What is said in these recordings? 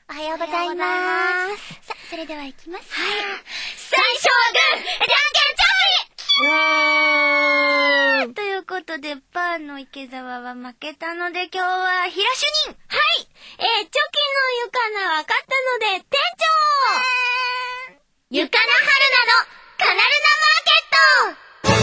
おはようございます。さあ、それでは行きます。 はい。最初はグー、じゃんけんチョイということで、パーの池澤は負けたので、今日は平主任。 はい。チョキのゆかなわかったので、店長ゆかなはるなのカナルナマーケット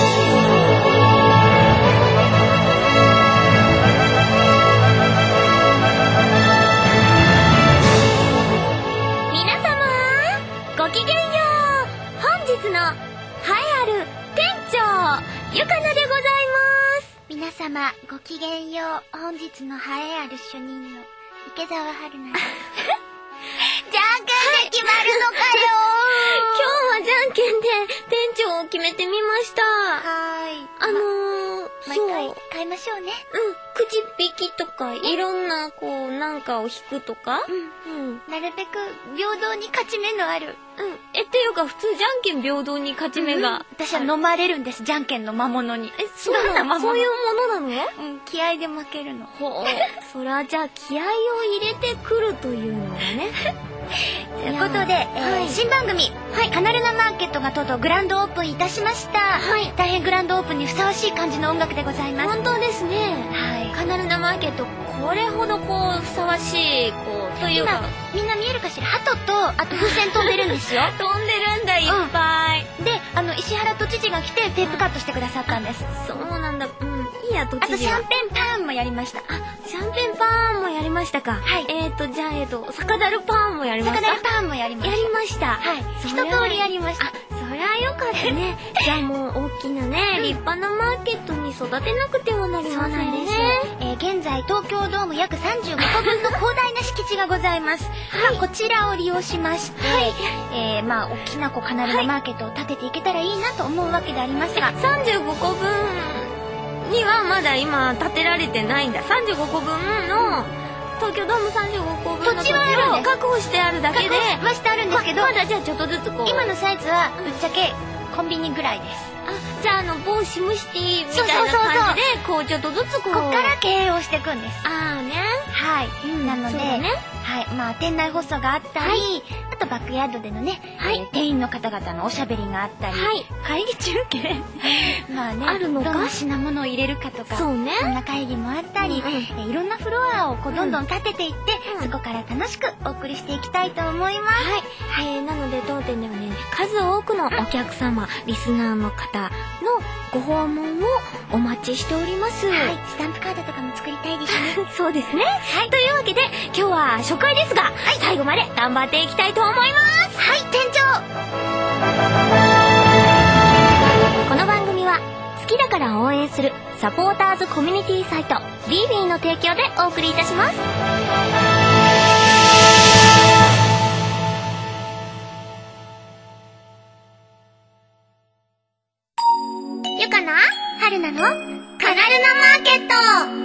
皆様、ごきげんよう。本日の栄えある店長ゆかなでございます。 皆様、ごきげんよう。本日の栄えある主任の池澤春菜です。 じゃんけんで決まるのかよ今日はじゃんけんで店長を決めてみました。 毎回変えましょうね。 くじ引きとか、いろんな、なんかを引くとか。 なるべく平等に勝ち目のある。 っていうか、普通じゃんけん平等に勝ち目が。 私は飲まれるんです、じゃんけんの魔物に。 そういうものなの？ 気合で負けるの。 それはじゃあ、気合を入れてくるというのがね。 ということで、新番組、カナルナマーケットがとうとうグランドオープンいたしました。大変グランドオープンにふさわしい感じの音楽でございます。 本当ですね。カナルナマーケット、これほどふさわしい、というか。 みんな見えるかしら？鳩と、あと風船飛んでるんですよ。 飛んでるんだ、いっぱい。 で、石原都知事が来てテープカットしてくださったんです。 そうなんだ。いいや、都知事。 あとシャンペンパーンもやりました。 シャンペンパーンもやりましたか。じゃあ、酒樽パーンもやりました。 酒樽パーンもやりました。 やりました。 一通りやりました。 そりゃよかったね。じゃあもう大きなね、立派なマーケットに育てなくてはなりませんね。 現在東京ドーム約35個分の広大な敷地がございます。こちらを利用しまして、大きなカナルナマーケットを建てていけたらいいなと思うわけでありますが、 35個分にはまだ今建てられてないんだ。35個分の東京ドーム35個分の土地を確保してあるだけではしてあるんですけど、 まだじゃあちょっとずつ今のサイズはぶっちゃけコンビニぐらいです。 じゃあ某シムシティみたいな感じでちょっとずつこっから経営をしていくんです。 なので店内放送があったり、あとバックヤードでのね、店員の方々のおしゃべりがあったり、会議中継あるのか、 どんな品物を入れるかとか、そんな会議もあったり、いろんなフロアをどんどん立てていって、そこから楽しくお送りしていきたいと思います。 なので当店ではね、数多くのお客様、リスナーの方のご訪問をお待ちしております。 スタンプカードとかも作りたいですね。 そうですね。というわけで今日は初回ですが、最後まで頑張っていきたいと思います。 店長。 この番組は好きだから応援するサポーターズコミュニティサイトビービーの提供でお送りいたします。 ゆかなはるなのカナルナマーケット。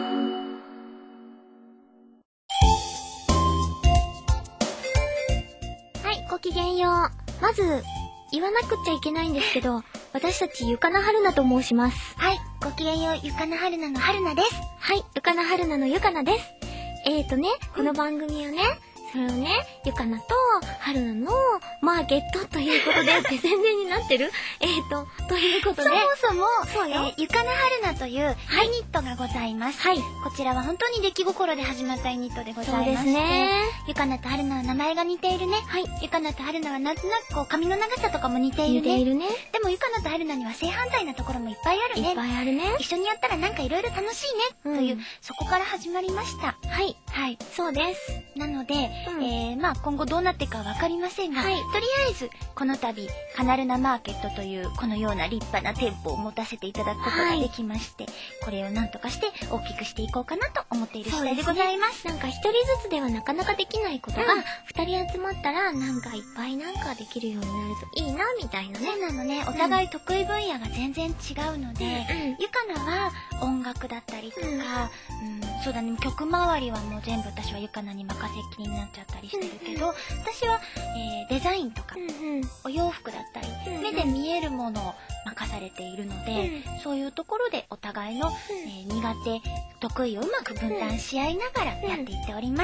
ごきげんよう。まず言わなくっちゃいけないんですけど、私たちゆかなはるなと申します。 ごきげんよう、ゆかなはるなのはるなです。 ゆかなはるなのゆかなです。この番組はね、それをね、ゆかなとはるなのマーケットということでって宣伝になってるということで。 そもそも、ゆかなはるなというユニットがございます。こちらは本当に出来心で始まったユニットでございまして、ゆかなとはるなは名前が似ているね。ゆかなとはるなはなんとなく髪の長さとかも似ているね。でもゆかなとはるなには正反対なところもいっぱいあるね。一緒にやったらなんかいろいろ楽しいね。という、そこから始まりました。 そうです。 なので、今後どうなっていくかわかりませんが、とりあえずこの度カナルナマーケットというこのような立派な店舗を持たせていただくことができまして、これをなんとかして大きくしていこうかなと思っている次第でございます。 なんか一人ずつではなかなかできないことが、二人集まったらなんかいっぱいなんかできるようになるといいなみたいなね。 そうなのね。お互い得意分野が全然違うので、ゆかなは音楽だったりとか、そうだね、曲周りはもう全部私はゆかなに任せっきりになっちゃったりしてるけど、私は、デザインとか、お洋服だったり、目で見えるものを任されているので、そういうところでお互いの、苦手得意をうまく分担し合いながらやっていっております。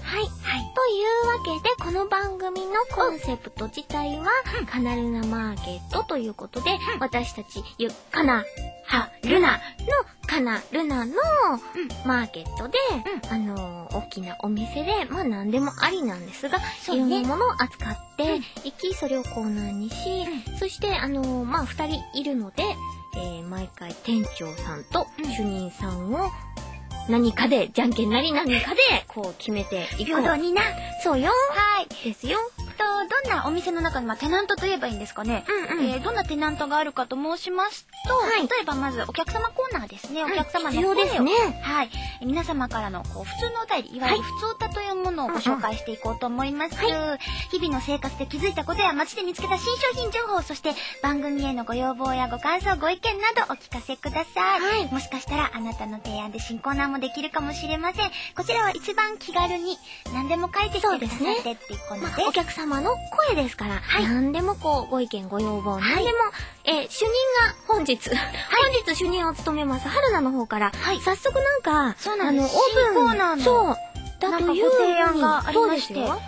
はい。というわけで、この番組のコンセプト自体は、カナルナマーケットということで、私たち、カナ、ハ、ルナのカナルナのマーケットで、大きなお店で、まあ何でもありなんですが、いろんなものを扱っていき、それをコーナーにし、そして、まあ2人いるので、毎回店長さんと主任さんを何かで、じゃんけんなり何かで、こう決めていく。 平等にな。 そうよ。 はい。 ですよ。 どんなお店の中に、まあ、テナントと言えばいいんですかね。どんなテナントがあるかと申しますと、例えばまずお客様コーナーですね。お客様の声を。 ですね。 はい。皆様からの、こう、普通のお便り、いわゆる普通歌というものをご紹介していこうと思います。日々の生活で気づいたことや街で見つけた新商品情報、そして番組へのご要望やご感想、ご意見などお聞かせください。もしかしたらあなたの提案で新コーナーもできるかもしれません。こちらは一番気軽に何でも書いてきてくださってっていうコーナーです。 お客様の声ですから、何でもこうご意見ご要望、何でも、主任が本日主任を務めます春菜の方から、早速なんかそうなんです。 オープンコーナーのそうだというご提案がありまして、 はい、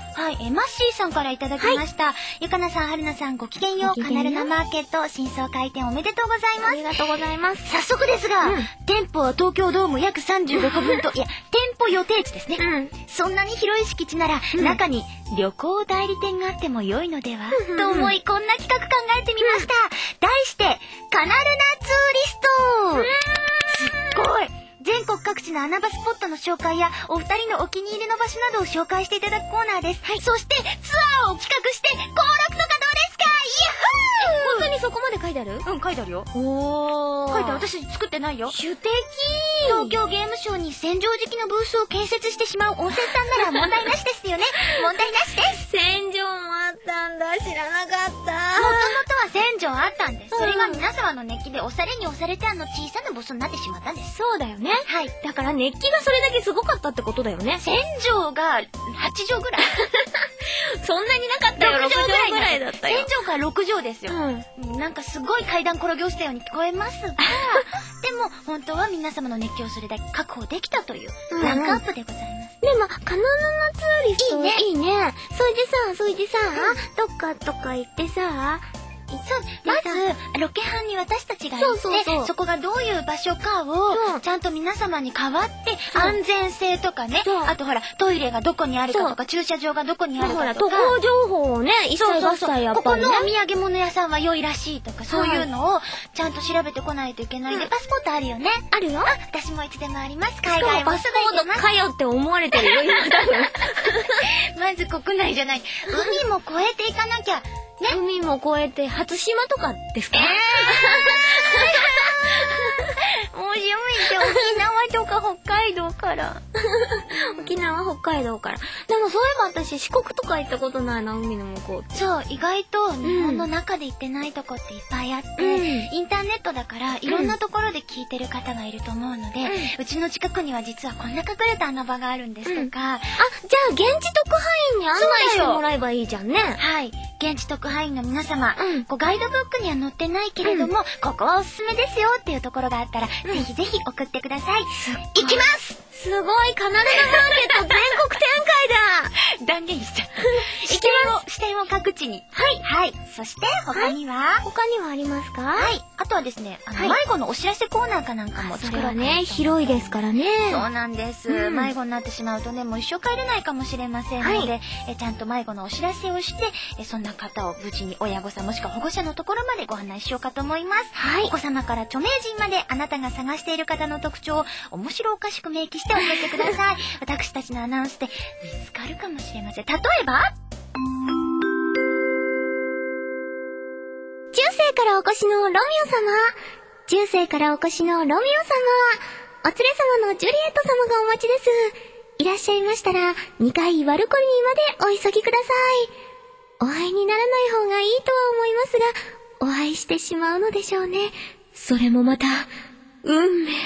マッシーさんからいただきました。ゆかなさん、はるなさん、ごきげんよう。カナルナマーケット新装開店おめでとうございます。 ありがとうございます。 早速ですが、店舗は東京ドーム約35個分と、いや、店舗予定地ですね。そんなに広い敷地なら、中に旅行代理店があっても良いのでは、と思い、こんな企画考えてみました。題して、カナルナツーリスト。すっごい。全国各地の穴場スポットの紹介やお二人のお気に入りの場所などを紹介していただくコーナーです。そしてツアーを企画して登録とかどうですか？イヤホー！ 本当にそこまで書いてある？ 書いてあるよ。 おー。 書いてある。私作ってないよ。 主的。 東京ゲームショウに千畳敷のブースを建設してしまう温泉さんなら問題なしですよね。問題なしです。 千畳もあったんだ。知らなかった。 もともとは千畳あったんです。それが皆様の熱気で押されに押されて小さなボスになってしまったんです。 そうだよね。 はい。 だから熱気がそれだけすごかったってことだよね。 千畳が8畳ぐらいそんなになかったよ。6畳ぐらいだったよ。 千畳から6畳ですよ。なんかすごい階段転げ落ちたように聞こえますが、でも本当は皆様の熱気をそれだけ確保できたというランクアップでございます。 でも、カナルナツーリストいいね。いいね。それでさ、どっかとか行ってさ、 まず、ロケハンに私たちが行って、そこがどういう場所かを、ちゃんと皆様に代わって、安全性とかね、あとほら、トイレがどこにあるかとか、駐車場がどこにあるかとか、 渡航情報をね、一切合切やっぱりね。 ここのお土産物屋さんは良いらしいとか、そういうのを、ちゃんと調べてこないといけないで、パスポートあるよね。 あるよ。 私もいつでもあります。海外もすぐ行きます。 かよって思われてるよ、今多分。 まず国内じゃない。海も越えていかなきゃ。ね、 海も越えて初島とかですか？ 面白いって沖縄とか北海道から。 沖縄、北海道から。でもそういえば私四国とか行ったことないな、海の向こうって。 そう、意外と日本の中で行ってないとこっていっぱいあって、インターネットだからいろんなところで聞いてる方がいると思うので、うちの近くには実はこんな隠れた穴場があるんですとか。 じゃあ現地特派員に案内してもらえばいいじゃんね。 はい。現地特派員の皆様、ガイドブックには載ってないけれども、ここはおすすめですよっていうところがあったら、ぜひぜひ送ってください。行きます！ すごい、カナルナマーケット全国展開だ断言しちゃった。視点を各地に。はい。そして、他にはありますか？ はい。あとはですね、迷子のお知らせコーナーかなんかも作ろうかなと。 ね、広いですからね。 そうなんです。迷子になってしまうとね、もう一生帰れないかもしれませんので、ちゃんと迷子のお知らせをして、そんな方を無事に親御さんもしくは保護者のところまでご案内しようかと思います。お子様から著名人まであなたが探している方の特徴を面白おかしく明記して教えてください。私たちのアナウンスで見つかるかもしれません。例えば、 中世からお越しのロミオ様。中世からお越しのロミオ様。お連れ様のジュリエット様がお待ちです。いらっしゃいましたら、2階バルコニーまでお急ぎください。お会いにならない方がいいとは思いますが、お会いしてしまうのでしょうね。それもまた、運命。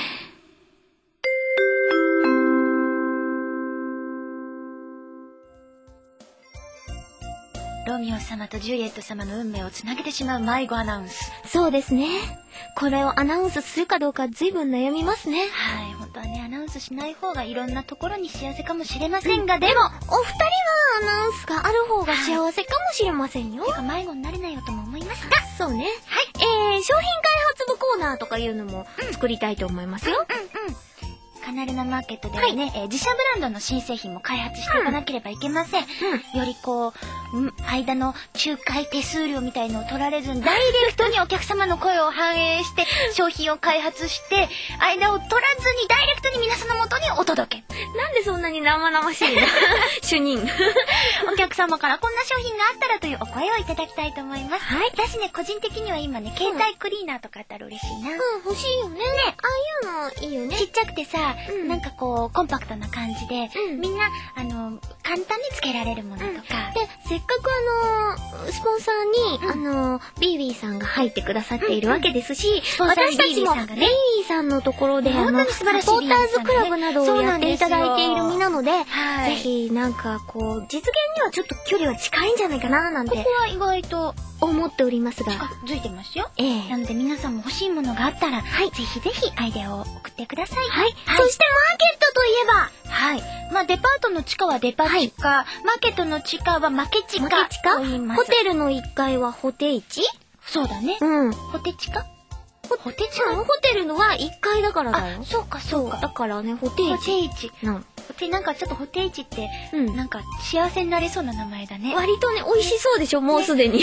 ロミオ様とジュリエット様の運命をつなげてしまう迷子アナウンス。 そうですね。これをアナウンスするかどうか随分悩みますね。 はい、本当はね、アナウンススしない方がいろんなところに幸せかもしれませんが、でも、 お二人はアナウンスがある方が幸せかもしれませんよ。 てか迷子になれないよとも思いますが。 そうね。はい。商品開発部コーナーとかいうのも作りたいと思いますよ。 カナルナマーケットではね、自社ブランドの新製品も開発していかなければいけません。よりこう、間の仲介手数料みたいのを取られずに、ダイレクトにお客様の声を反映して、商品を開発して、間を取らずにダイレクトに皆さんの元にお届け。 なんでそんなに生々しいの主任。 お客様からこんな商品があったらというお声をいただきたいと思います。はい。私ね、個人的には今ね、携帯クリーナーとかあったら嬉しいな。 欲しいよね。ああいうのいいよね。 ちっちゃくてさ、なんかこう、コンパクトな感じで、みんな、簡単につけられるものとか。 で、せっかくスポンサーに、ビービーさんが入ってくださっているわけですし、私たちもビービーさんのところで、サポーターズクラブなどをやっていただいている身なので、ぜひなんかこう、実現にはちょっと距離は近いんじゃないかな、なんて。 ここは意外と思っておりますが。 近づいてますよ。なので皆さんも欲しいものがあったら、ぜひぜひアイデアを送ってください。 はい。そしてマーケットといえば、 まあデパートの地下はデパ地下、マーケットの地下はマケ地下と言います。 ホテルの1階はホテイチ？ そうだね。ホテ地下？ホテ地下？ ホテルのは1階だからだよ。 そうかそうか。 だからね、ホテイチ。 なんかちょっとホテイチって、なんか幸せになれそうな名前だね。 割とね、美味しそうでしょ、もうすでに。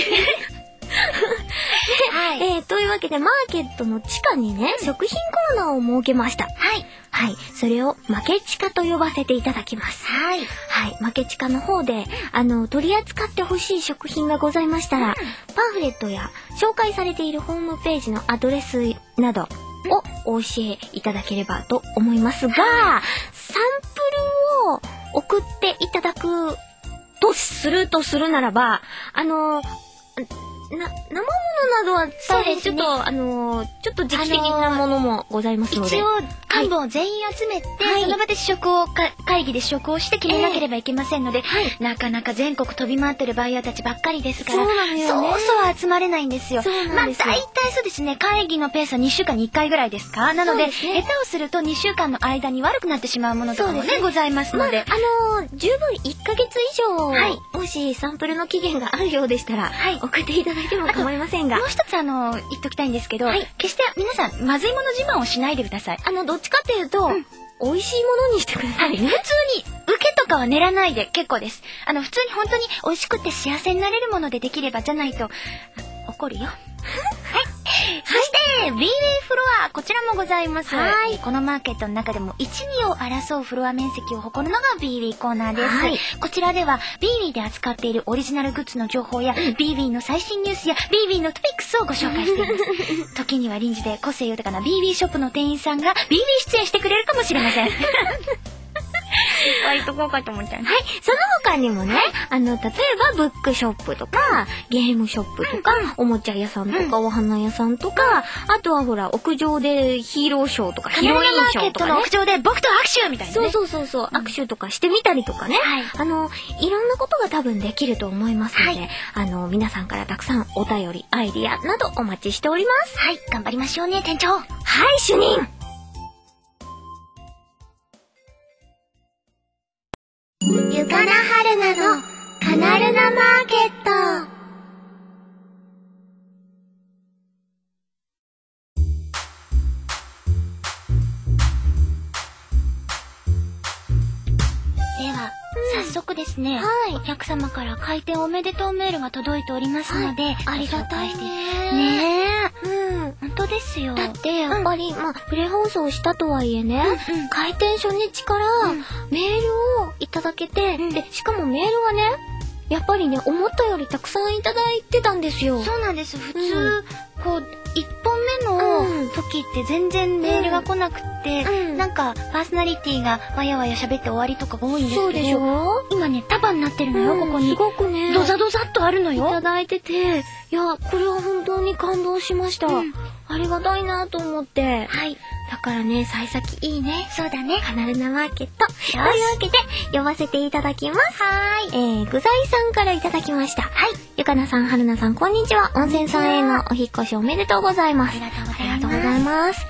というわけで、マーケットの地下にね、食品コーナーを設けました。それをマケチカと呼ばせていただきます。マケチカの方で、取り扱ってほしい食品がございましたら、パンフレットや紹介されているホームページのアドレスなどをお教えいただければと思いますが、サンプルを送っていただくとするならば、生ものなどは大変ちょっと時期的なものもございますので。 一応、幹部を全員集めて、その場で会議で試食をして決めなければいけませんので、なかなか全国飛び回ってるバイヤーたちばっかりですから、そう集まれないんですよ。まあ、大体そうですね、会議のペースは2週間に1回ぐらいですか？なので、下手をすると2週間の間に悪くなってしまうものとかもね、ございますので。 十分1ヶ月以上、もしサンプルの期限があるようでしたら、送っていただいても構いませんが。 もう一つ言っときたいんですけど、決して皆さん、まずいもの自慢をしないでください。 どっちかっていうと、美味しいものにしてくださいね。 普通に、受けとかは練らないで結構です。普通に本当に美味しくて幸せになれるものでできればじゃないと、怒るよ。そして、BB フロア、こちらもございます。このマーケットの中でも1、2を争うフロア面積を誇るのが BB コーナーです。こちらでは BB で扱っているオリジナルグッズの情報や BB の最新ニュースや BB のトピックスをご紹介しています。時には臨時で個性豊かな BB ショップの店員さんが BB 出演してくれるかもしれません。割とこうかと思っちゃう。 その他にもね、例えばブックショップとか、ゲームショップとか、おもちゃ屋さんとか、お花屋さんとか、あとはほら、屋上でヒーローショーとか、ヒロインショーとかね。 の屋上で僕と握手みたいなね。 そう、握手とかしてみたりとかね。いろんなことが多分できると思いますので、皆さんからたくさんお便り、アイディアなどお待ちしております。 頑張りましょうね、店長。 主任。 ゆかなはるなのカナルナマーケット。では、早速ですね、お客様から開店おめでとうメールが届いておりますので、 ありがたいね。本当ですよ。 だってやっぱり、プレ放送したとはいえね、開店初日からメールをいただけて、で、しかもメールはね、やっぱりね、思ったよりたくさんいただいてたんですよ。 そうなんです。普通、こう、1本目の時って全然メールが来なくて、なんかパーソナリティがわやわや喋って終わりとかが多いんですけど、 そうでしょ？ 今ね、束になってるのよ、ここに。 すごくね、 ドザドザっとあるのよ。 いただいてて、いや、これは本当に感動しました。ありがたいなと思って。だからね、幸先いいね。 そうだね。 カナルナマーケット。というわけで、読ませていただきます。具材さんからいただきました。ゆかなさん、はるなさん、こんにちは。温泉さんへのお引っ越しおめでとうございます。 ありがとうございます。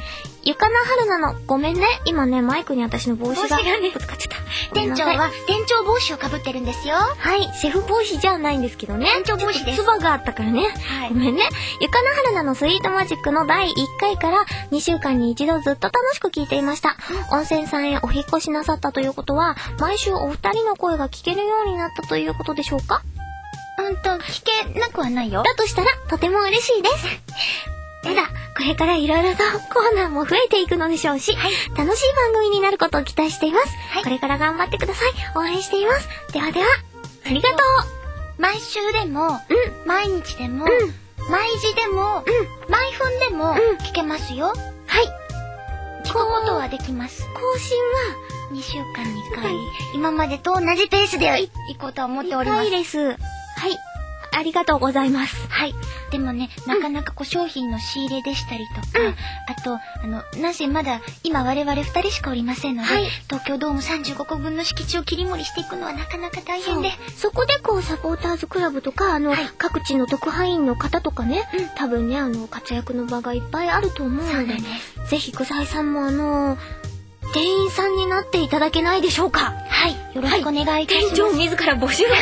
ゆかなはるなの、ごめんね。今ね、マイクに私の帽子がね、 ぶつかっちゃった。 店長は、店長帽子をかぶってるんですよ。 はい、シェフ帽子じゃないんですけどね。 店長帽子です。 つばがあったからね。はい。ごめんね。ゆかなはるなのスイートマジックの第1回から2週間に一度ずっと楽しく聞いていました。温泉さんへお引越しなさったということは、毎週お二人の声が聞けるようになったということでしょうか？ 聞けなくはないよ。 だとしたら、とても嬉しいです。ただ、これから色々とコーナーも増えていくのでしょうし、はい、楽しい番組になることを期待しています。はい、これから頑張ってください。応援しています。ではでは、ありがとう。 毎週でも、毎日でも、毎時でも、毎分でも、聞けますよ。はい。聞くことはできます。 更新は、 2週間に1回、今までと同じペースで行こうと思っております。 いいです。はい。ありがとうございます。 はい。でもね、なかなか商品の仕入れでしたりとか、あと、なぜまだ今我々2人しかおりませんので、東京ドーム35個分の敷地を切り盛りしていくのはなかなか大変で。 そこでサポーターズクラブとか、各地の特派員の方とかね、多分ね、活躍の場がいっぱいあると思うので、ぜひ、くさいさんも店員さんになっていただけないでしょうか？ はい。よろしくお願いいたします。 店長自ら募集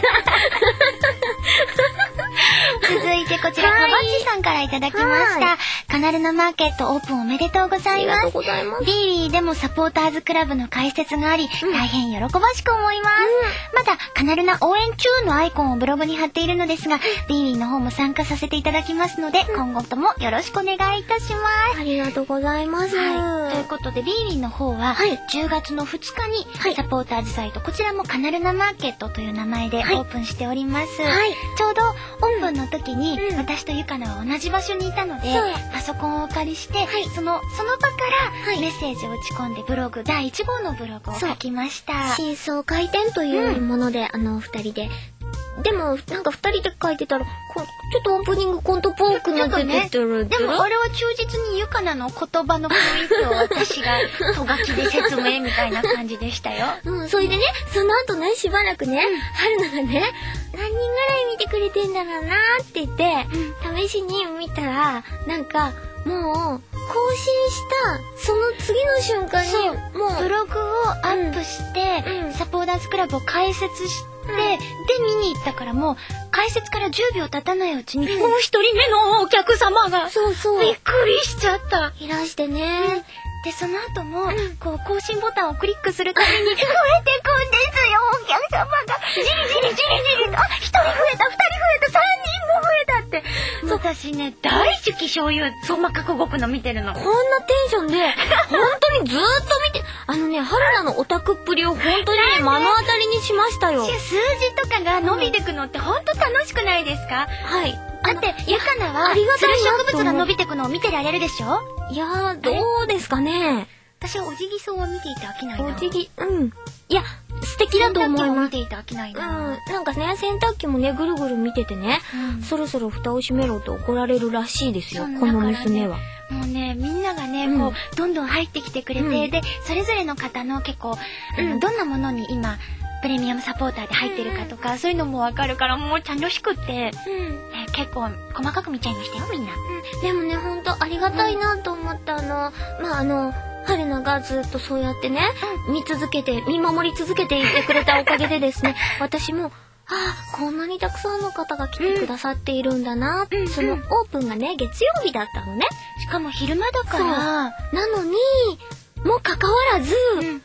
続いてこちら、かばっちさんからいただきました。カナルナマーケットオープンおめでとうございます。ありがとうございます。ビーリーでもサポーターズクラブの開設があり、大変喜ばしく思います。また、カナルナ応援中のアイコンをブログに貼っているのですが、ビーリーの方も参加させていただきますので、今後ともよろしくお願いいたします。 ありがとうございます。ということで、ビーリーの方は、10月の2日に、サポーターズサイト、こちらもカナルナマーケットという名前でオープンしております。ちょうどオープンの時に、私とゆかなは同じ場所にいたので、パソコンをお借りして、その場からメッセージを打ち込んでブログ、第1号のブログを書きました。 真相回転というもので、二人で。でも、なんか二人で書いてたら、ちょっとオープニングコントっぽくなっててる。 でも、あれは忠実にゆかなの言葉の雰囲気を私がとがきで説明みたいな感じでしたよ。 それでね、その後ね、しばらくね、はるながね、何人ぐらい見てくれてんだろうなーって言って、試しに見たら、なんか、もう、更新したその次の瞬間に、 もうブログをアップして、サポーターズクラブを開設して、で見に行ったからもう開設から10秒経たないうちに、もう一人目のお客様がびっくりしちゃった。 いらしてね。 でその後も、更新ボタンをクリックするたびに増えてくんですよ、お客様が。じりじりじりじりと、1人増えた、2人増えた、3人も増えたって。私ね、大好き醤油、細かく動くの見てるの。 こんなテンションで、本当にずーっと見て、はるなのオタクっぷりを本当に目の当たりにしましたよ。 数字とかが伸びてくのって本当楽しくないですか？ はい。 だって、ゆかなは、つる植物が伸びてくのを見てられるでしょ？ いやー、どうですかね。 私はおじぎそうを見ていて飽きないな。 いや、素敵だと思います。洗濯機を見ていて飽きないな。 なんかね、洗濯機もね、ぐるぐる見ててね、そろそろ蓋を閉めろと怒られるらしいですよ、この娘は。 もうね、みんながね、どんどん入ってきてくれて、で、それぞれの方の結構、どんなものに今、プレミアムサポーターで入ってるかとか、そういうのもわかるから、もう楽しくって、結構細かく見ちゃいましたよ、みんな。 でもね、ほんとありがたいなと思った。はるながずっとそうやってね、見守り続けていてくれたおかげでですね、私も、こんなにたくさんの方が来てくださっているんだな、そのオープンがね、月曜日だったのね。 しかも昼間だから。 なのに、もかかわらず、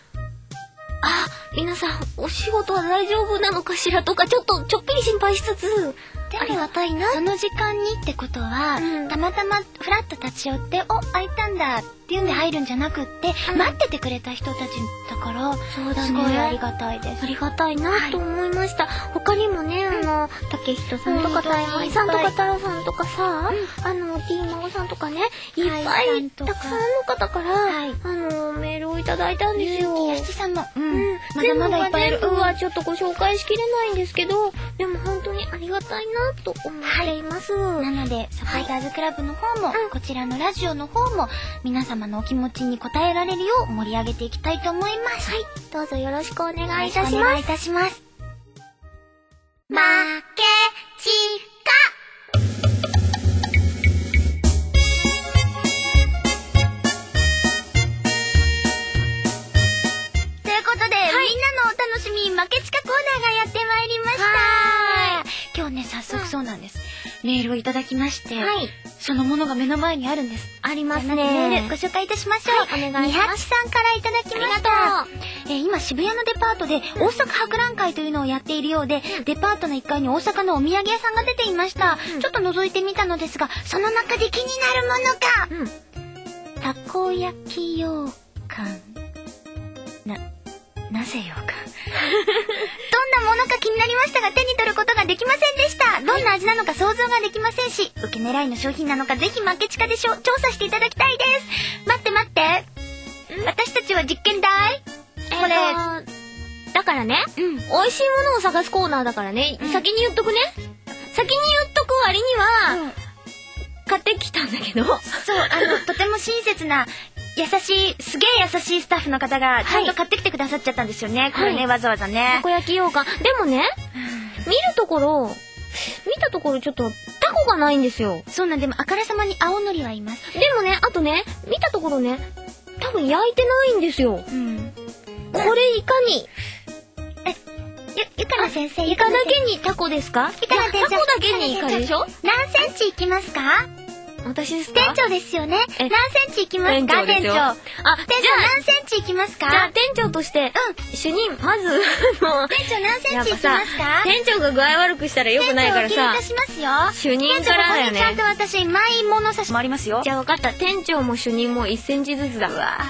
皆さん、お仕事は大丈夫なのかしらとか、ちょっぴり心配しつつ、ありがたいな。 その時間にってことは、たまたまフラッと立ち寄って、開いたんだっていうんで入るんじゃなくって、待っててくれた人たちだから、 そうだね。 すごいありがたいです。 ありがたいなと思いました。他にもね、竹人さんとか、たいまいさんとか、太郎さんとかさ、ティーマオさんとかね、いっぱい、たくさんの方から、メールをいただいたんですよ。 やしさんも、 まだまだいっぱいいる。ちょっとご紹介しきれないんですけど、でも本当にありがたいなと思っています。 なので、サポーターズクラブの方も、こちらのラジオの方も、皆様のお気持ちに応えられるよう盛り上げていきたいと思います。 はい。どうぞよろしくお願いいたします。 お願いいたします。負けちか。 なんです。メールをいただきまして、そのものが目の前にあるんです。 ありますね。 メールご紹介いたしましょう。お願いします。28さんからいただきました。今渋谷のデパートで大阪博覧会というのをやっているようで、デパートの1階に大阪のお土産屋さんが出ていました。ちょっと覗いてみたのですが、その中で気になるものが、たこ焼き羊羹。なぜ羊羹どんなものか気になりましたが手に取ることができませんでした。どんな味なのか想像ができませんし、受け狙いの商品なのかぜひ負けちかで調査していただきたいです。待って私たちは実験台これだからね、美味しいものを探すコーナーだからね、先に言っとくね。先に言っとく割には、買ってきたんだけど。そう、 とても親切なすげえ優しいスタッフの方がちゃんと買ってきてくださっちゃったんですよね。これね、わざわざね。 たこ焼き羊羹。でもね、見たところちょっとタコがないんですよ。 そうなんでもあからさまに青のりはいます。 でもね、あとね、見たところね、多分焼いてないんですよ。これいかにゆかな先生、 イカだけにタコですか？タコだけにイカでしょ？ 何センチいきますか？ 私ですか？ 店長ですよね。何センチいきますか？店長。店長何センチいきますか？ じゃあ店長として、主任、まず、 店長何センチいきますか？ 店長が具合悪くしたら良くないからさ。 店長お切りいたしますよ。 主任からだよね。 ちゃんと私、マイ物差しもありますよ。 じゃあ分かった。店長も主任も1センチずつだ。 うわ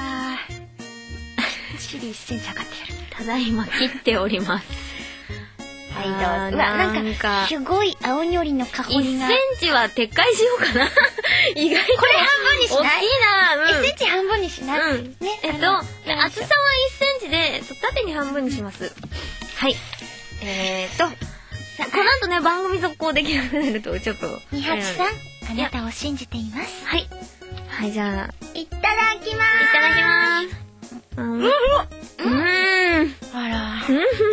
シリ1センチ測ってやる。 ただいま切っております。 はい、どうぞ。なんか、すごい青のりの香りが。 1センチは撤回しようかな。意外と。 これ半分にしない？ 大きいな。 1センチ半分にしない？ね。 厚さは1センチで、縦に半分にします。はい。この後ね、番組続行できなくなると、ちょっと。 28さん、あなたを信じています。 はい。はい、じゃあ。 いただきまーす。 いただきまーす。 あら。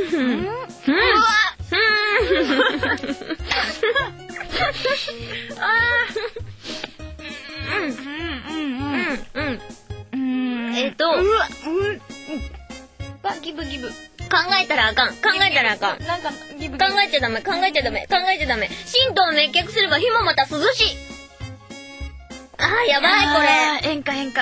ギブギブ。 考えたらあかん。考えちゃダメ。神道を滅却すれば火もまた涼しい。やばい、これ。 演歌。 違う、だ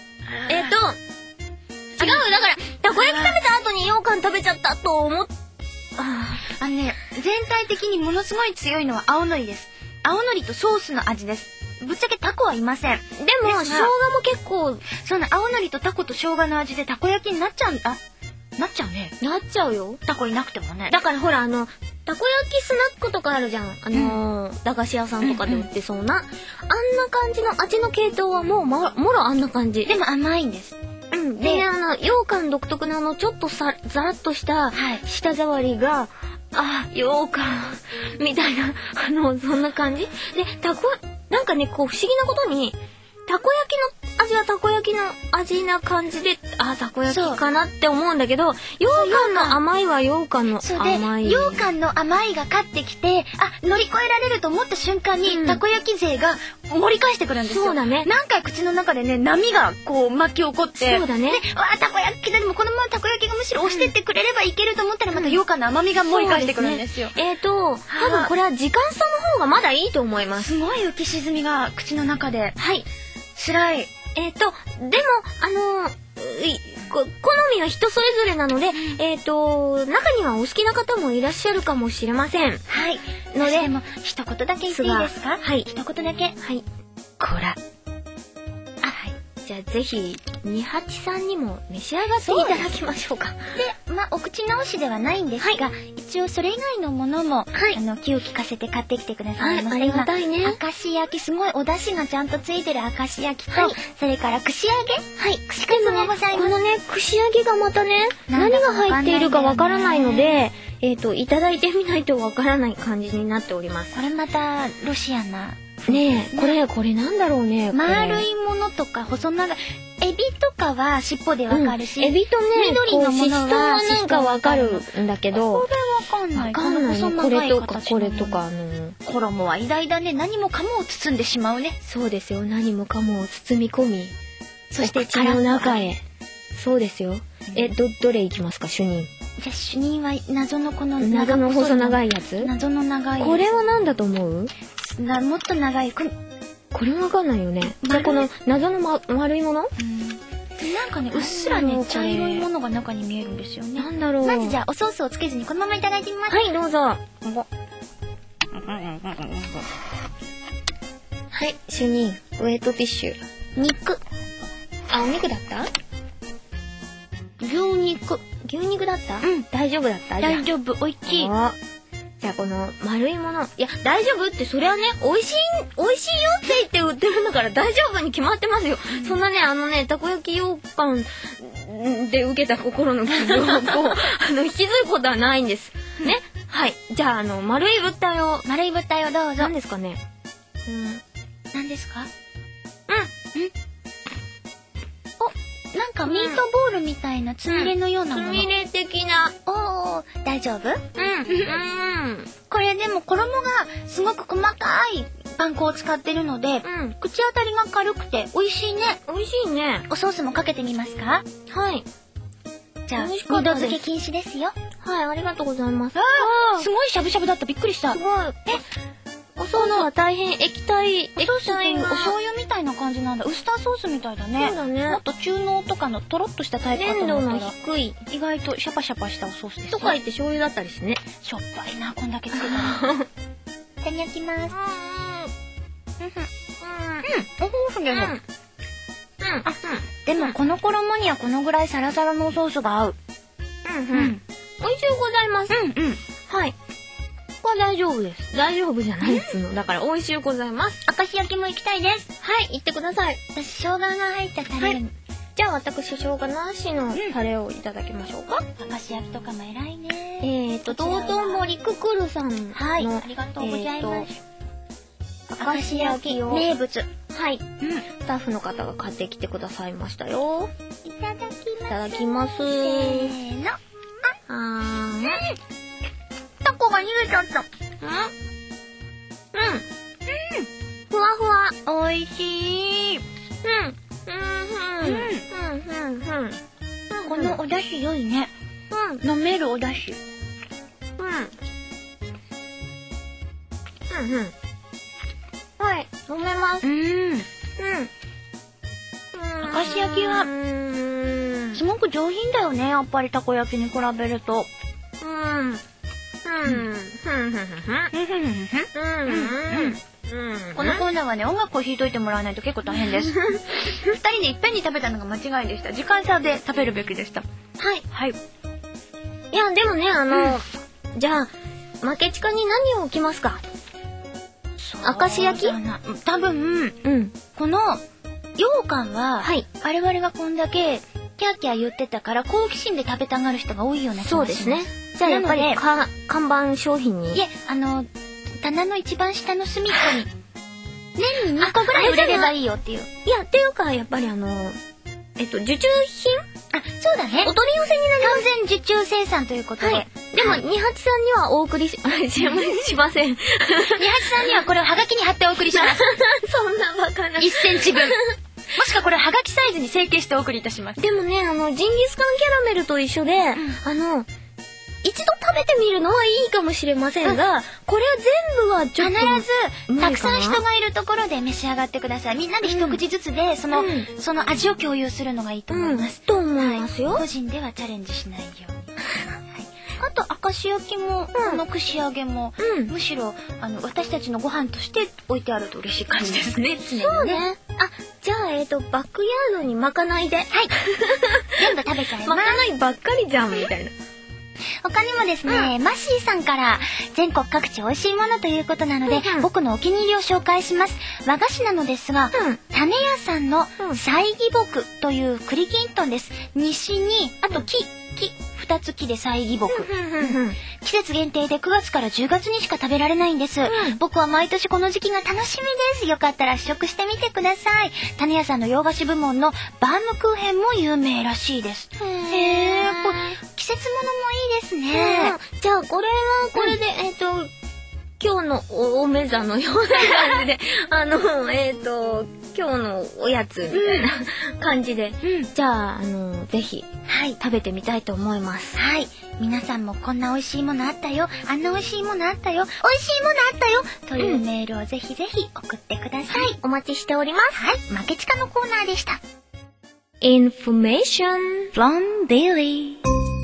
から、たこ焼き食べた後に羊羹食べちゃったと思っ、 全体的にものすごい強いのは青のりです。青のりとソースの味です。ぶっちゃけタコはいません。 でも、生姜も結構、 その青のりとタコと生姜の味でたこ焼きになっちゃうね。 なっちゃうよ。 タコいなくてもね。 だからほら、たこ焼きスナックとかあるじゃん。駄菓子屋さんとかで売ってそうな。あんな感じの味の系統はもろあんな感じ。 でも甘いんです。 で、羊羹独特なちょっとザラッとした舌触りが、羊羹みたいな、そんな感じで、なんかね、こう不思議なことに、たこ焼きの味はたこ焼きの味な感じで、たこ焼きかなって思うんだけど、羊羹の甘いは羊羹の甘い。 羊羹の甘いが勝ってきて、乗り越えられると思った瞬間に、たこ焼き勢が盛り返してくるんですよ。 そうだね。 何回口の中でね、波がこう巻き起こって。 そうだね。 たこ焼きでもこのままたこ焼きがむしろ押してってくれればいけると思ったら、また羊羹の甘みが盛り返してくるんですよ。 多分これは時間差の方がまだいいと思います。 すごい浮き沈みが口の中で。 はい。 辛い。 でも、好みは人それぞれなので、中にはお好きな方もいらっしゃるかもしれません。 はい。でも、一言だけ言っていいですか？ はい。 一言だけ。 はい。 こら。 じゃあぜひ、28さんにも召し上がっていただきましょうか。 で、お口直しではないんですが、一応それ以外のものも、気を利かせて買ってきてくださいました。 ありがたいね。 明石焼き、すごいお出汁がちゃんとついてる明石焼きと、それから串揚げ？串カツもございます。 このね、串揚げがまたね、何が入っているかわからないので、いただいてみないとわからない感じになっております。 これまた、ロシアンな。 ねえ、これなんだろうね。 丸いものとか細長い。エビとかは尻尾でわかるし、 エビとね、 緑のものはなんかわかるんだけど、 これわかんない。 これとか衣は偉大だね。何もかもを包んでしまうね。 そうですよ。何もかもを包み込み、そして口の中へ。そうですよ。どれいきますか、主任。 じゃあ主任は謎のこの謎の細長いやつ。 謎の長いやつ。 これは何だと思う？ もっと長い。 これわかんないよね。じゃあこの謎の丸いもの？ なんかね、うっすらね、茶色いものが中に見えるんですよね。 なんだろう。 まずじゃあおソースをつけずにこのままいただいてみます。 はい、どうぞ。はい、主任、ウェットティッシュ。 肉。 あ、お肉だった？ 牛肉。 牛肉だった？大丈夫だった？ 大丈夫、美味しい。 じゃあこの丸いもの。いや、大丈夫って、それはね、美味しいよって言って売ってるんだから大丈夫に決まってますよ。そんなね、たこ焼き羊羹で受けた心の傷を引きずることはないんです。ね。はい。じゃあ丸い物体をどうぞ。 何ですかね。 何ですか？なんかミートボールみたいなつみれのようなもの。 つみれ的な。 大丈夫？これでも衣がすごく細かいパン粉を使ってるので、口当たりが軽くて美味しいね。 美味しいね。 おソースもかけてみますか？ はい。 じゃあ、二度漬け禁止ですよ。 はい、ありがとうございます。 すごいしゃぶしゃぶだった。びっくりした。 すごい。おソースは大変液体お醤油みたいな感じなんだ。ウスターソースみたいだね。 そうだね。 もっと中濃とかのトロッとしたタイプだと思ったら粘度の低い。 意外とシャパシャパしたおソースです。 とか言って醤油だったりしてね。 しょっぱいな、こんだけつけたら。いただきます。おソースでもこの衣にはこのぐらいサラサラのソースが合う。 美味しゅうございます。はい。これ大丈夫です。大丈夫じゃないっつうの。だから美味しゅうございます。 明石焼きも行きたいです。 はい、行ってください。 私生姜が入ったタレ。 じゃあ私生姜なしのタレをいただきましょうか。 明石焼きとかも偉いね。 道頓堀くくるさんの。 はい、ありがとうございます。 明石焼きを。 名物。 はい。スタッフの方が買ってきてくださいましたよ。 いただきます。 いただきます。せーの。タコが逃げちゃった。 ふわふわ。 おいしい。このお出汁良いね。飲めるお出汁。 はい、飲めます。 明石焼きはすごく上品だよね。やっぱりたこ焼きに比べると。このコーナーはね、音楽を弾いといてもらわないと結構大変です。二人でいっぺんに食べたのが間違いでした。時間差で食べるべきでした。はい。 いや、でもね、じゃあ、負けちかに何を置きますか？明石焼き？ 多分、この、羊羹は、我々がこんだけ、キャーキャー言ってたから、好奇心で食べたがる人が多いような気がします。 そうですね。じゃあやっぱり、看板商品に。 いえ、棚の一番下の隅っこに、年に2個ぐらい売れればいいよっていう。 いや、っていうか、やっぱり受注品？ そうだね。 お取り寄せになります。 完全受注生産ということで。 でも、二八さんにはお送りしません。 二八さんにはこれをハガキに貼ってお送りします。 そんなバカな。 1センチ分。もしくはこれハガキサイズに成形してお送りいたします。 でもね、ジンギスカンキャラメルと一緒で、一度食べてみるのはいいかもしれませんが、これは全部はちょっと必ずたくさん人がいるところで召し上がってください。みんなで一口ずつでその味を共有するのがいいと思います。 と思いますよ。 個人ではチャレンジしないように。あと明石焼きも串揚げもむしろ私たちのご飯として置いてあると嬉しい感じですね。 そうね。じゃあバックヤードにまかないで。 全部食べちゃいます。 まかないばっかりじゃんみたいな。 他にもですね、マッシーさんから全国各地美味しいものということなので、僕のお気に入りを紹介します。和菓子なのですが、種屋さんの歳義木という栗きんとんです。西に、あと2つ木で歳義木。季節限定で9月から10月にしか食べられないんです。僕は毎年この時期が楽しみです。よかったら試食してみてください。種屋さんの洋菓子部門のバームクーヘンも有名らしいです。季節物もいいですね。 じゃあこれはこれで、今日のおめざのような感じで、今日のおやつみたいな感じで、じゃあ、ぜひ食べてみたいと思います。 はい。皆さんもこんな美味しいものあったよ、あんな美味しいものあったよ、美味しいものあったよというメールをぜひぜひ送ってください。 お待ちしております。 はい。負けちかのコーナーでした。 Information from Billy。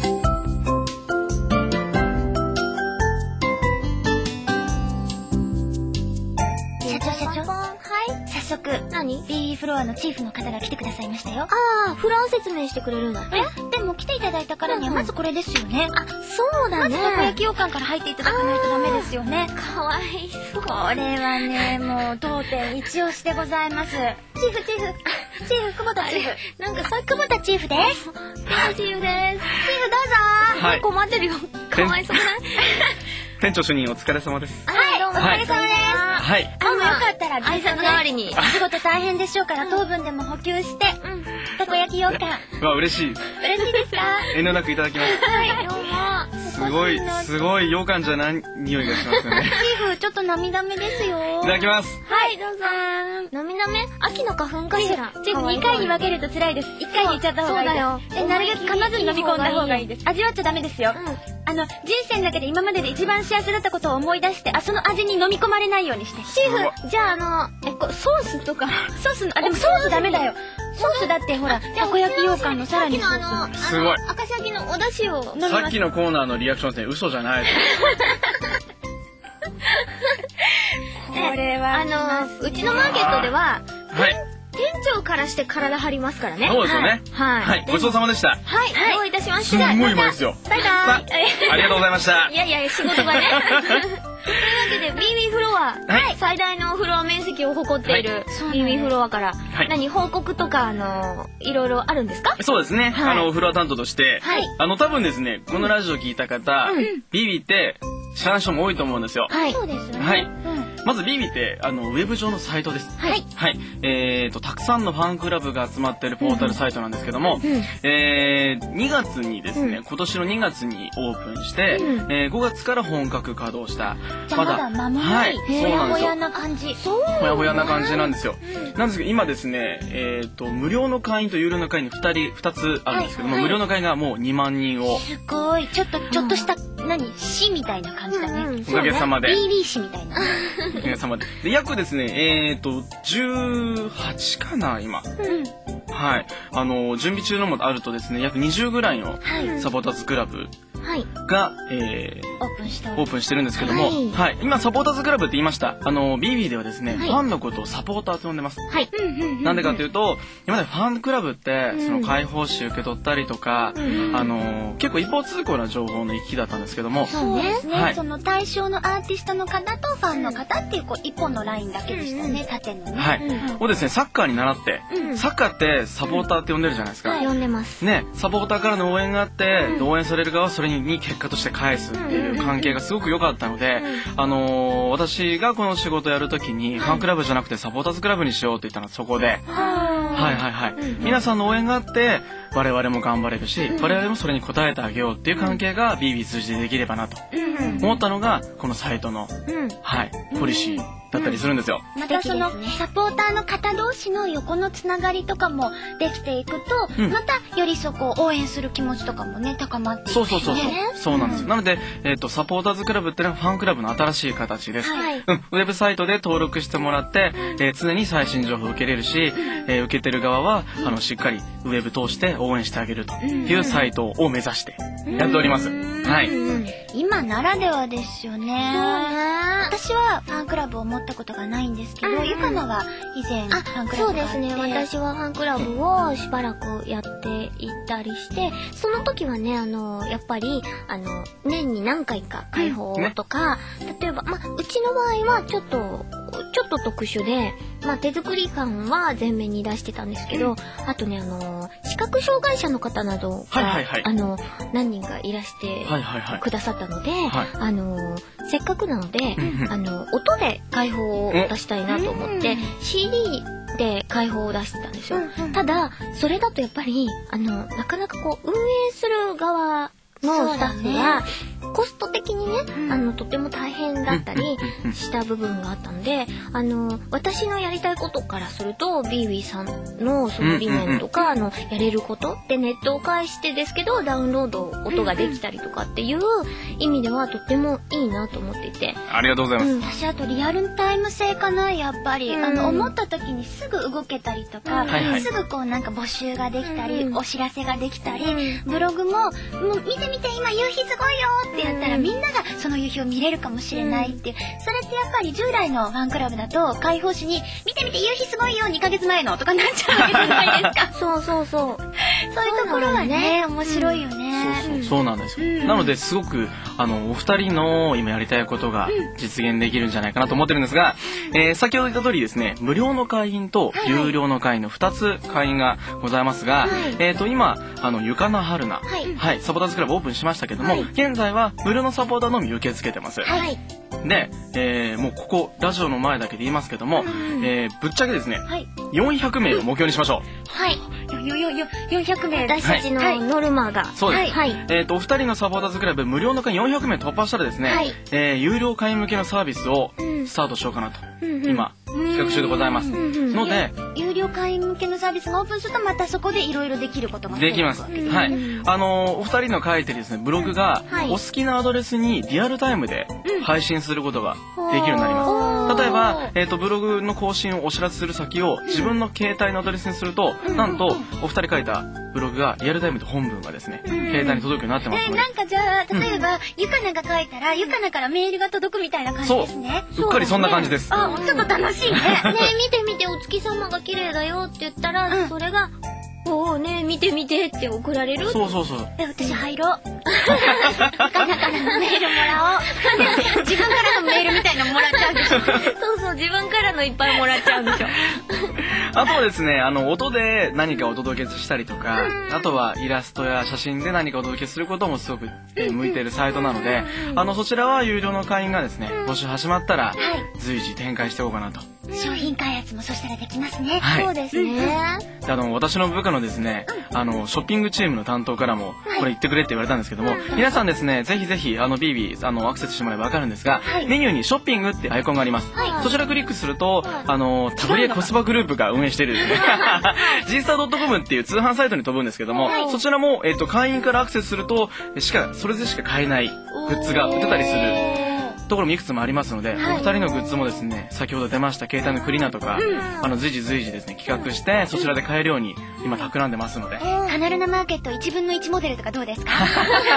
社長。早速、BB フロアのチーフの方が来てくださいましたよ。 フロア説明してくれるんだって。 でも来ていただいたからにはまずこれですよね。 そうだね。 まずたこ焼き羊羹から入っていただかないとダメですよね。 かわいそう。 これはね、もう当店一押しでございます。チーフ、久保田チーフ。なんかさ、久保田チーフです。 チーフです。チーフどうぞ。 はい。 困ってるよ。かわいそうだ。 店長主任お疲れ様です。 はい、どうもお疲れ様です。 はい。 よかったら、 挨拶代わりに。 仕事大変でしょうから、糖分でも補給して、たこ焼き羊羹。 嬉しい。 嬉しいですか？ 遠慮なくいただきます。 はい、どうも。すごい羊羹じゃない匂いがしますよね。 チーフ、ちょっと涙目ですよ。 いただきます。 はい、どうぞ。涙目？秋の花粉かしら。 チーフ、2回に分けると辛いです。1回にいっちゃった方がいいです。そうだよ。なるべく噛まずに飲み込んだ方がいいです。味わっちゃダメですよ。人生の中で今までで一番幸せだったことを思い出して、その味に飲み込まれないようにして。 チーフ、じゃあソースとか。 でもソースダメだよ。ソースだってほら、たこ焼き羊羹のさらにソース。 すごい。 赤崎のお出汁を飲みます。 さっきのコーナーのリアクションですね、嘘じゃない。 これは、 うちのマーケットでは、店長からして体張りますからね。 そうですよね。 はい。 ごちそうさまでした。 はい、どういたしました。 すんごいうまいですよ。 バイバイ。 ありがとうございました。 いや、仕事がね。というわけで、BB フロア、最大のフロア面積を誇っている BB フロアから、報告とか、いろいろあるんですか？ そうですね。フロア担当として、多分ですね、このラジオ聞いた方、BB って知らない人も多いと思うんですよ。 そうですよね。 はい。まず BB ってウェブ上のサイトです。はい。たくさんのファンクラブが集まっているポータルサイトなんですけども、2月にですね、今年の2月にオープンして、5月から本格稼働した。 まだ間もない。ほやほやな感じ。 ほやほやな感じなんですよ。なんですけど今ですね、無料の会員と有料の会員に2つあるんですけども、無料の会員がもう2万人を。 すごい。ちょっとした、市みたいな感じだね。 おかげさまで。 BB 市みたいな。 おかげさまで。で、約ですね、18かな、今。はい。準備中のもあるとですね、約20ぐらいのサポーターズクラブが、 オープンしてるんですけども、今サポーターズクラブって言いました。BB ではですね、ファンのことをサポーターと呼んでます。なんでかというと、今までファンクラブって、その開放誌受け取ったりとか、結構一方通行な情報の行き来だったんですけども、 そうですね。その対象のアーティストの方とファンの方っていう一本のラインだけでしたね、縦のね。 はい。をですね、サッカーに習って、サッカーってサポーターって呼んでるじゃないですか。 呼んでます。 ね、サポーターからの応援があって、応援される側はそれに結果として返すっていう関係がすごく良かったので、私がこの仕事やるときに、ファンクラブじゃなくてサポーターズクラブにしようって言ったのはそこで、皆さんの応援があって、我々も頑張れるし、我々もそれに応えてあげようっていう関係が BB 通じてできればなと思ったのが、このサイトの、ポリシーだったりするんですよ。 またそのサポーターの方同士の横のつながりとかもできていくと、またよりそこを応援する気持ちとかもね、高まっていくしね。 そうなんですよ。なので、サポーターズクラブっていうのはファンクラブの新しい形です。ウェブサイトで登録してもらって、常に最新情報を受けれるし、受けてる側はしっかりウェブ通して応援してあげるというサイトを目指してやっております。はい。 今ならではですよね。私はファンクラブを持ったことがないんですけど、ゆかなは以前ファンクラブがあって。 そうですね。私はファンクラブをしばらくやっていったりして、その時はね、やっぱり年に何回か開放とか、例えばうちの場合はちょっと特殊で、手作り感は前面に出してたんですけど、あとね視覚障害者の方などが何人かいらしてくださったので、せっかくなので音で開放を出したいなと思って CD で開放を出してたんですよ。ただそれだとやっぱりなかなか運営する側のスタッフがコスト的にね、とても大変だったりした部分があったので、私のやりたいことからすると、ビービーさんのその理念とか、やれることでネットを介してですけど、ダウンロード音ができたりとかっていう意味ではとてもいいなと思っていて。 ありがとうございます。 私あとリアルタイム性かな、やっぱり。思った時にすぐ動けたりとか、すぐこうなんか募集ができたり、お知らせができたり、ブログも、もう見て見て今夕日すごいよってやったら、みんながその夕日を見れるかもしれないっていう。それってやっぱり従来のファンクラブだと、開放誌に、見て見て夕日すごいよ2ヶ月前のとかなっちゃうわけじゃないですか。 そう。そういうところはね、面白いよね。 そうなんですよ。なので、すごく、お二人の今やりたいことが実現できるんじゃないかなと思ってるんですが、先ほど言った通りですね、無料の会員と有料の会員の2つ会員がございますが、今、ゆかなはるな、サポーターズクラブオープンしましたけども、現在は無料のサポーターのみ受け付けてます。で、もうここ、ラジオの前だけで言いますけども、ぶっちゃけですね、400名を目標にしましょう。 400名。 私たちのノルマが。 そうです。お二人のサポーターズクラブ無料の会員400名突破したらですね、有料会員向けのサービスをスタートしようかなと、今、企画中でございます。ので、 有料会員向けのサービスがオープンすると、またそこでいろいろできることができます。はい。お二人の書いてるですね、ブログが、お好きなアドレスにリアルタイムで配信することができるようになります。例えば、ブログの更新をお知らせする先を自分の携帯のアドレスにすると、なんと、お二人書いたブログがリアルタイムで本文がですね、携帯に届くようになってますので。 なんかじゃあ、例えば、ゆかなが書いたら、ゆかなからメールが届くみたいな感じですね。 そう。うっかりそんな感じです。 ちょっと楽しいね。 見て見て、お月様が綺麗だよって言ったら、それが、おーね、見て見てって送られる。 そう。 私入ろう。かなからのメールもらおう。自分からのメールみたいなのもらっちゃうんでしょ。 そう、自分からのいっぱいもらっちゃうんでしょ。 あとはですね、音で何かお届けしたりとか、あとはイラストや写真で何かお届けすることもすごく向いているサイトなので、そちらは有料の会員がですね、募集始まったら、随時展開していこうかなと。 商品開発もそしたらできますね。 そうですね。 私の部下のですね、ショッピングチームの担当からも、これ言ってくれって言われたんですけども、皆さんですね、ぜひぜひ、ビービー、アクセスしてもらえばわかるんですが、メニューにショッピングってアイコンがあります。そちらクリックすると、タブリエコスパグループが運営しているですね、GSTAR.com っていう通販サイトに飛ぶんですけども、そちらも、会員からアクセスすると、それでしか買えないグッズが売ってたりする。ところもいくつもありますので、お二人のグッズもですね、先ほど出ました携帯のクリーナーとか、随時ですね、企画して、そちらで買えるように今企んでますので。 カナルナマーケット1分の1モデルとかどうですか？ 東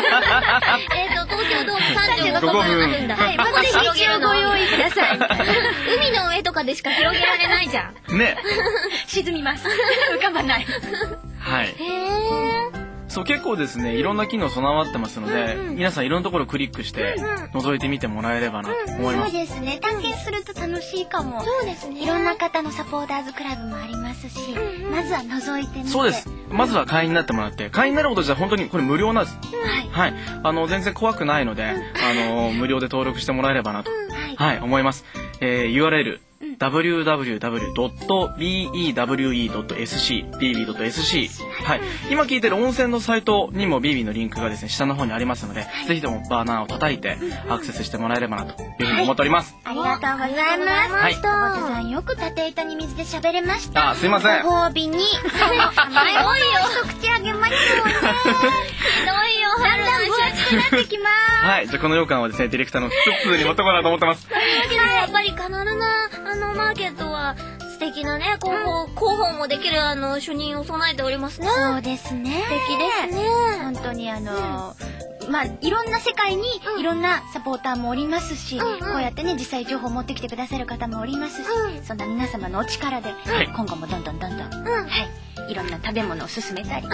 京ドーム35分あるんだ。 まず一応ご用意ください。 海の上とかでしか広げられないじゃん。 ね。 沈みます。浮かばない。 はい。そう、結構ですね、いろんな機能備わってますので、皆さんいろんなところクリックして覗いてみてもらえればなと思います。 そうですね、探検すると楽しいかも。そうですね。いろんな方のサポーターズクラブもありますし、まずは覗いてみて。 そうです。まずは会員になってもらって、会員になることじゃ本当にこれ無料なんです。はい。全然怖くないので、無料で登録してもらえればなと、思います。URL www.bewe.sc はい。今聞いてる温泉のサイトにも BB のリンクがですね、下の方にありますので、ぜひともバナーを叩いてアクセスしてもらえればなというふうに思っております。 ありがとうございます。 はい。 おばたさんよく縦板に水で喋れました。 すいません。 ご褒美に、甘いものを一口あげましょうね。 ひどいよ、 だんだん分厚くなってきます。 はい。じゃあこの羊羹はですね、ディレクターのツッツーに持ってこうかなと思ってます。 やっぱりカナルナマーケットは素敵なね、広報もできる主任を備えておりますね。 そうですね。 素敵ですね。 本当にいろんな世界にいろんなサポーターもおりますし、こうやってね、実際情報を持ってきてくださる方もおりますし、そんな皆様のお力で、今後もどんどん、いろんな食べ物を勧めたり。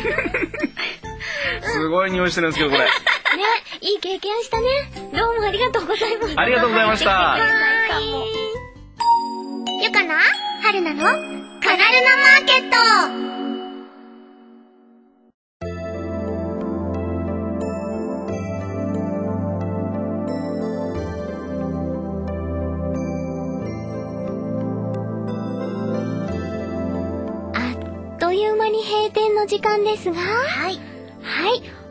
すごい匂いしてるんですけど、これ。 ね、いい経験したね。どうもありがとうございます。 ありがとうございました。 ゆかな？はるなの？カナルナマーケット！ という間に閉店の時間ですが、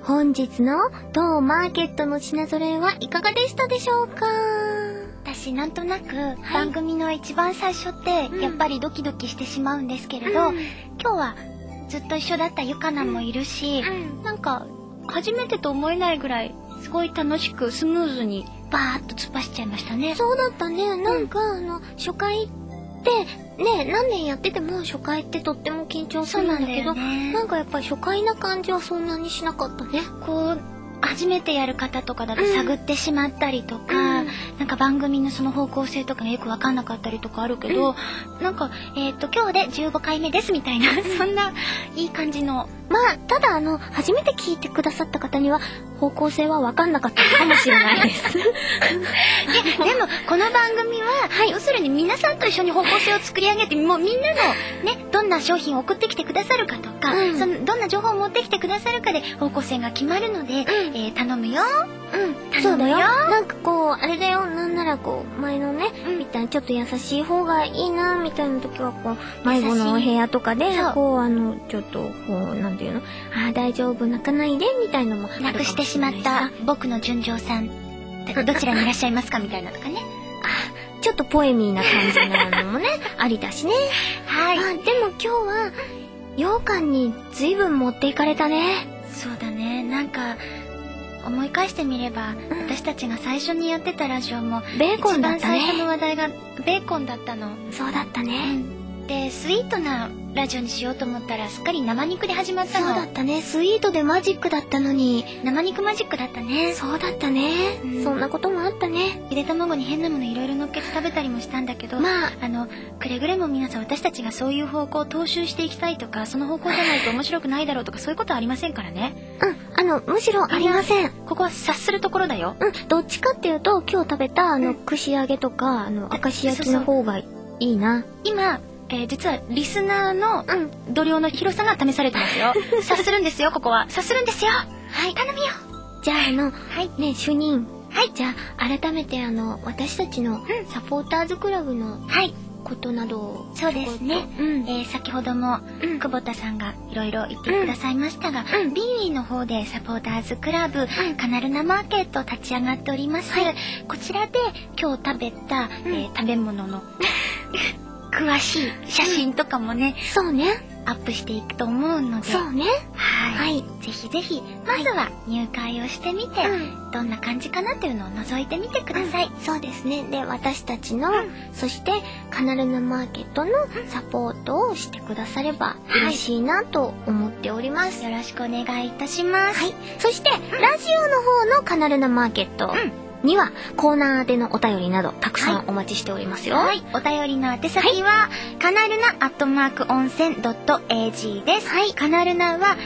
本日の当マーケットの品揃えはいかがでしたでしょうか？ 私なんとなく番組の一番最初ってやっぱりドキドキしてしまうんですけれど、今日はずっと一緒だったゆかなもいるし、なんか初めてと思えないぐらいすごい楽しくスムーズにバーッと突っ走っちゃいましたね。 そうだったね。なんか初回ってね、何年やってても初回ってとっても緊張するんだけど、なんかやっぱり初回な感じはそんなにしなかったね。 こう初めてやる方とかだと探ってしまったりとか、なんか番組のその方向性とかがよく分かんなかったりとかあるけど、なんか今日で15回目ですみたいなそんないい感じの。 まあただ初めて聞いてくださった方には方向性は分かんなかったかもしれないです。 でもこの番組は、要するに皆さんと一緒に方向性を作り上げて、もうみんなのね、どんな商品を送ってきてくださるかとか、そのどんな情報を持ってきてくださるかで方向性が決まるので、頼むよ。 そうだよ。なんかこうあれだよ、なんならこう前のね、みたいにちょっと優しい方がいいなみたいな時はこう迷子のお部屋とかでこうちょっとこうなんていうの、大丈夫泣かないでみたいなのもなくしてしまった僕の純情さんどちらにいらっしゃいますかみたいなとかね。 ちょっとポエミーな感じなのもねありだしね。 はい。 でも今日は羊羹に随分持っていかれたね。 そうだね。なんか思い返してみれば、私たちが最初にやってたラジオもベーコンだったね。 一番最初の話題がベーコンだったの。 そうだったね。 でスイートなラジオにしようと思ったらすっかり生肉で始まったの。 そうだったね。スイートでマジックだったのに生肉マジックだったね。 そうだったね。そんなこともあったね。 ゆで卵に変なものいろいろ乗っけて食べたりもしたんだけど、くれぐれも皆さん私たちがそういう方向を踏襲していきたいとか、その方向じゃないと面白くないだろうとかそういうことはありませんからね。 むしろありません。 ここは察するところだよ。 どっちかっていうと今日食べた串揚げとか明石焼きの方がいいな。 今実はリスナーの度量の広さが試されてますよ。察するんですよ、ここは。察するんですよ。はい、頼むよ。 じゃあね、主任。はい。じゃあ改めて私たちのサポーターズクラブのことなどを。 そうですね。先ほども久保田さんがいろいろ言ってくださいましたが、ビーの方でサポーターズクラブカナルナマーケット立ち上がっております。こちらで今日食べた食べ物の詳しい写真とかもね、 そうね、 アップしていくと思うので、 そうね、 はい、ぜひぜひまずは入会をしてみて、どんな感じかなというのを覗いてみてください。 そうですね。で、私たちの、そしてカナルナマーケットのサポートをしてくだされば嬉しいなと思っております。 よろしくお願いいたします。 はい。そしてラジオの方のカナルナマーケットにはコーナーでのお便りなどたくさんお待ちしておりますよ。 はい。お便りの宛先は、カナルナ温泉.ag です。はい。カナルナは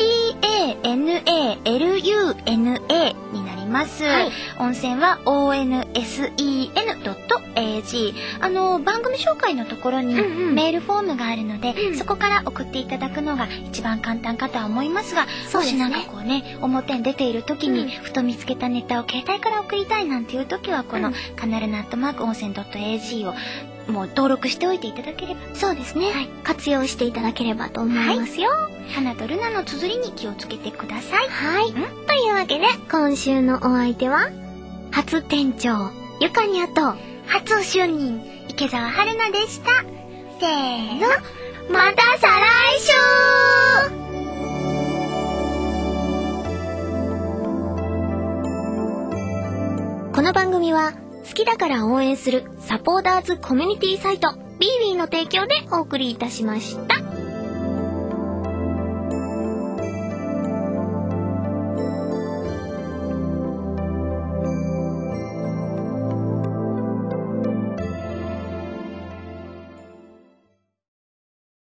CANALUNA になります。はい。温泉は ONSEN.ag。番組紹介のところにメールフォームがあるので、そこから送っていただくのが一番簡単かとは思いますが、もしなんかこうね、表に出ている時にふと見つけたネタを携帯から送りたいなんていう時はこのカナルナ温泉.ag をもう登録しておいていただければ。 そうですね。はい。活用していただければと思いますよ。 花とルナの綴りに気をつけてください。 はい。というわけで今週のお相手は初店長ゆかにゃと初就任池澤春菜でした。せーの、 また再来週。この番組は好きだから応援するサポーターズコミュニティサイトビービーの提供でお送りいたしました。